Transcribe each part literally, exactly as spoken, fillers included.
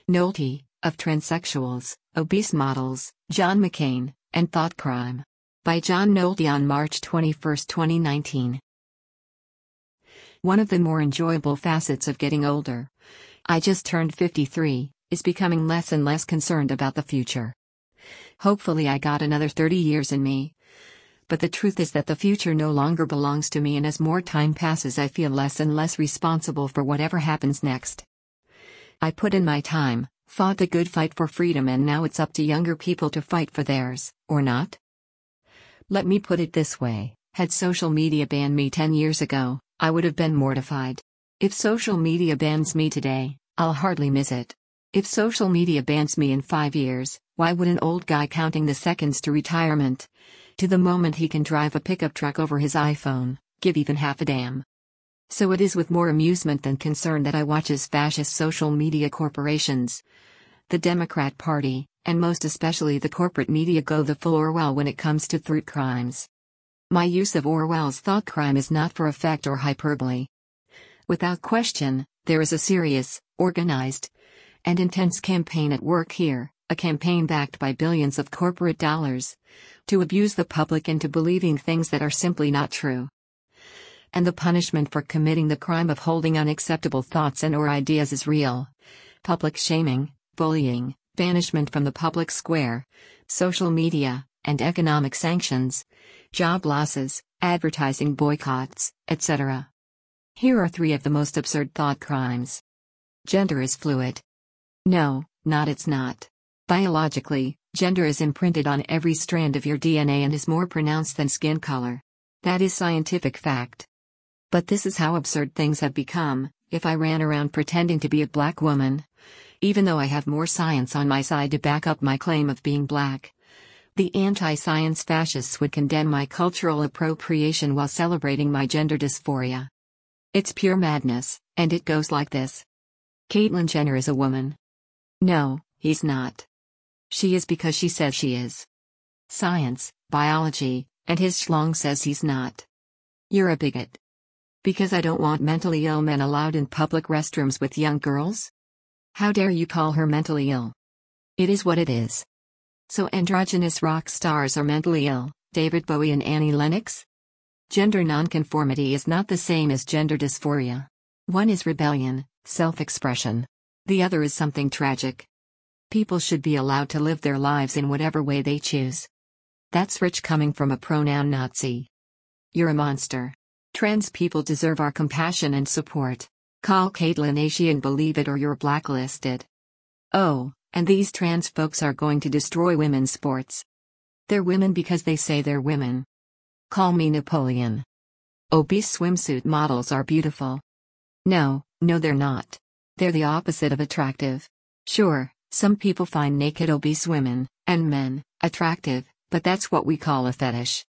Nolte, of transsexuals, obese models, John McCain, and thought crime. By John Nolte on March twenty-first, twenty nineteen. One of the more enjoyable facets of getting older, I just turned fifty-three, is becoming less and less concerned about the future. Hopefully I got another thirty years in me. But the truth is that the future no longer belongs to me, and as more time passes I feel less and less responsible for whatever happens next. I put in my time, fought the good fight for freedom, and now it's up to younger people to fight for theirs, or not? Let me put it this way, had social media banned me ten years ago, I would have been mortified. If social media bans me today, I'll hardly miss it. If social media bans me in five years, why would an old guy counting the seconds to retirement, to the moment he can drive a pickup truck over his iPhone, give even half a damn? So it is with more amusement than concern that I watch as fascist social media corporations, the Democrat Party, and most especially the corporate media go the full Orwell when it comes to thought crimes. My use of Orwell's thought crime is not for effect or hyperbole. Without question, there is a serious, organized, and intense campaign at work here, a campaign backed by billions of corporate dollars, to abuse the public into believing things that are simply not true. And the punishment for committing the crime of holding unacceptable thoughts and or ideas is real. Public shaming, bullying, banishment from the public square, social media, and economic sanctions, job losses, advertising boycotts, et cetera. Here are three of the most absurd thought crimes. Gender is fluid. No, not it's not. Biologically, gender is imprinted on every strand of your D N A and is more pronounced than skin color. That is scientific fact. But this is how absurd things have become. If I ran around pretending to be a black woman, even though I have more science on my side to back up my claim of being black, the anti-science fascists would condemn my cultural appropriation while celebrating my gender dysphoria. It's pure madness, and it goes like this. Caitlyn Jenner is a woman. No, he's not. She is because she says she is. Science, biology, and his schlong says he's not. You're a bigot. Because I don't want mentally ill men allowed in public restrooms with young girls? How dare you call her mentally ill? It is what it is. So androgynous rock stars are mentally ill, David Bowie and Annie Lennox? Gender nonconformity is not the same as gender dysphoria. One is rebellion, self-expression. The other is something tragic. People should be allowed to live their lives in whatever way they choose. That's rich coming from a pronoun Nazi. You're a monster. Trans people deserve our compassion and support. Call Caitlyn Asian, believe it or you're blacklisted. Oh, and these trans folks are going to destroy women's sports. They're women because they say they're women. Call me Napoleon. Obese swimsuit models are beautiful. No, no they're not. They're the opposite of attractive. Sure, some people find naked obese women, and men, attractive, but that's what we call a fetish.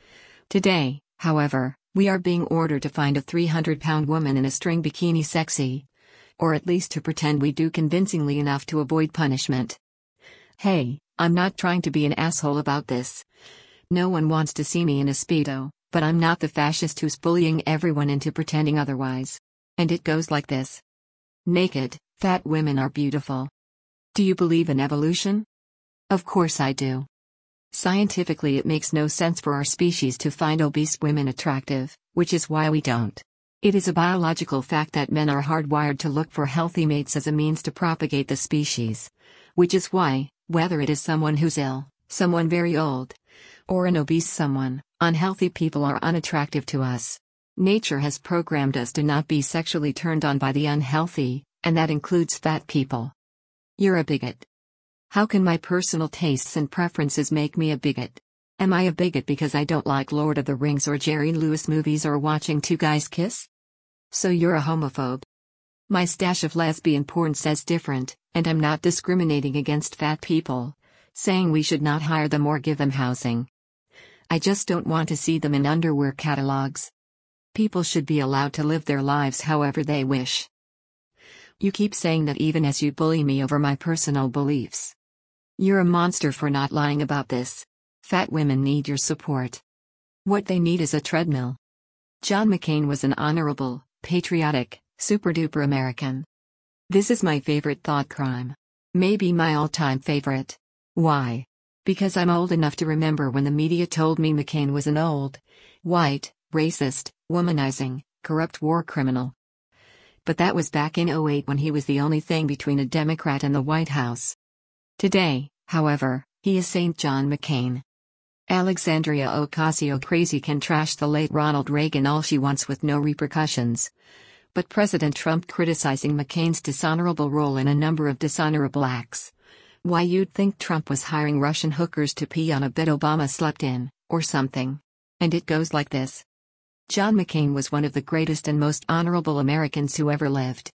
Today, however, we are being ordered to find a three hundred pound woman in a string bikini sexy. Or at least to pretend we do convincingly enough to avoid punishment. Hey, I'm not trying to be an asshole about this. No one wants to see me in a Speedo, but I'm not the fascist who's bullying everyone into pretending otherwise. And it goes like this. Naked, fat women are beautiful. Do you believe in evolution? Of course I do. Scientifically, it makes no sense for our species to find obese women attractive, which is why we don't. It is a biological fact that men are hardwired to look for healthy mates as a means to propagate the species. Which is why, whether it is someone who's ill, someone very old, or an obese someone, unhealthy people are unattractive to us. Nature has programmed us to not be sexually turned on by the unhealthy, and that includes fat people. You're a bigot. How can my personal tastes and preferences make me a bigot? Am I a bigot because I don't like Lord of the Rings or Jerry Lewis movies or watching two guys kiss? So you're a homophobe. My stash of lesbian porn says different, and I'm not discriminating against fat people, saying we should not hire them or give them housing. I just don't want to see them in underwear catalogs. People should be allowed to live their lives however they wish. You keep saying that even as you bully me over my personal beliefs. You're a monster for not lying about this. Fat women need your support. What they need is a treadmill. John McCain was an honorable, patriotic, super-duper American. This is my favorite thought crime. Maybe my all-time favorite. Why? Because I'm old enough to remember when the media told me McCain was an old, white, racist, womanizing, corrupt war criminal. But that was back in oh eight when he was the only thing between a Democrat and the White House. Today, however, he is Saint John McCain. Alexandria Ocasio-Crazy can trash the late Ronald Reagan all she wants with no repercussions. But President Trump criticizing McCain's dishonorable role in a number of dishonorable acts. Why, you'd think Trump was hiring Russian hookers to pee on a bed Obama slept in, or something. And it goes like this. John McCain was one of the greatest and most honorable Americans who ever lived.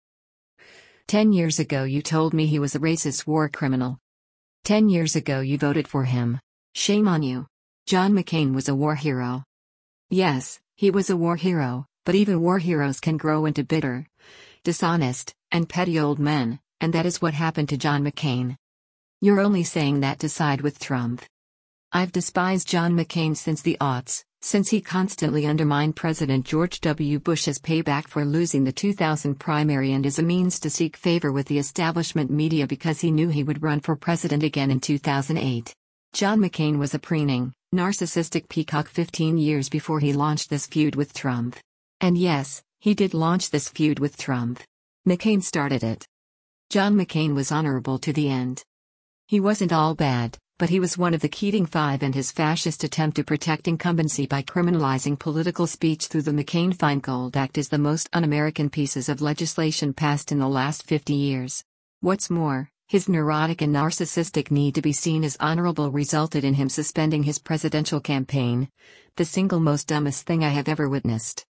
Ten years ago you told me he was a racist war criminal. Ten years ago you voted for him. Shame on you. John McCain was a war hero. Yes, he was a war hero, but even war heroes can grow into bitter, dishonest, and petty old men, and that is what happened to John McCain. You're only saying that to side with Trump. I've despised John McCain since the aughts, since he constantly undermined President George W. Bush's payback for losing the two thousand primary and as a means to seek favor with the establishment media because he knew he would run for president again in two thousand eight. John McCain was a preening, narcissistic peacock fifteen years before he launched this feud with Trump. And yes, he did launch this feud with Trump. McCain started it. John McCain was honorable to the end. He wasn't all bad, but he was one of the Keating Five, and his fascist attempt to protect incumbency by criminalizing political speech through the McCain-Feingold Act is the most un-American pieces of legislation passed in the last fifty years. What's more, his neurotic and narcissistic need to be seen as honorable resulted in him suspending his presidential campaign, the single most dumbest thing I have ever witnessed.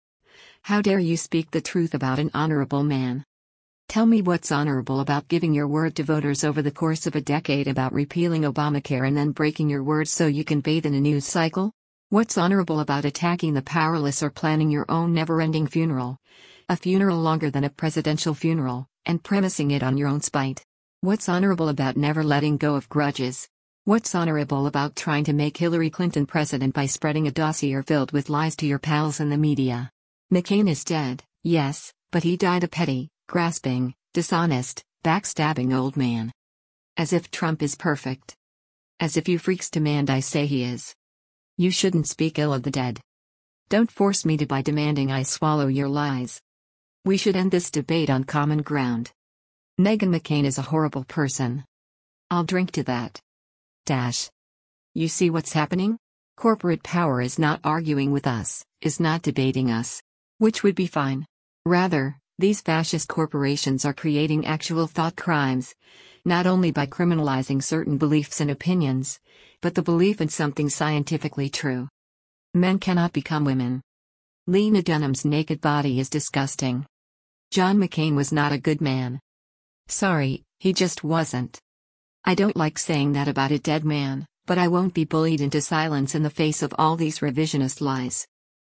How dare you speak the truth about an honorable man? Tell me what's honorable about giving your word to voters over the course of a decade about repealing Obamacare and then breaking your word so you can bathe in a news cycle? What's honorable about attacking the powerless or planning your own never-ending funeral? A funeral longer than a presidential funeral, and premising it on your own spite? What's honorable about never letting go of grudges? What's honorable about trying to make Hillary Clinton president by spreading a dossier filled with lies to your pals in the media? McCain is dead, yes, but he died a petty, grasping, dishonest, backstabbing old man. As if Trump is perfect. As if you freaks demand I say he is. You shouldn't speak ill of the dead. Don't force me to by demanding I swallow your lies. We should end this debate on common ground. Meghan McCain is a horrible person. I'll drink to that. Dash. You see what's happening? Corporate power is not arguing with us, is not debating us. Which would be fine. Rather, these fascist corporations are creating actual thought crimes, not only by criminalizing certain beliefs and opinions, but the belief in something scientifically true. Men cannot become women. Lena Dunham's naked body is disgusting. John McCain was not a good man. Sorry, he just wasn't. I don't like saying that about a dead man, but I won't be bullied into silence in the face of all these revisionist lies.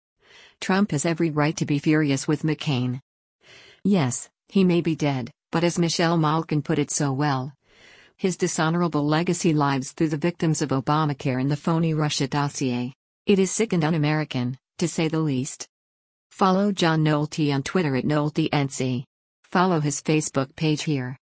Trump has every right to be furious with McCain. Yes, he may be dead, but as Michelle Malkin put it so well, his dishonorable legacy lives through the victims of Obamacare and the phony Russia dossier. It is sick and un-American, to say the least. Follow John Nolte on Twitter at NolteNC. Follow his Facebook page here.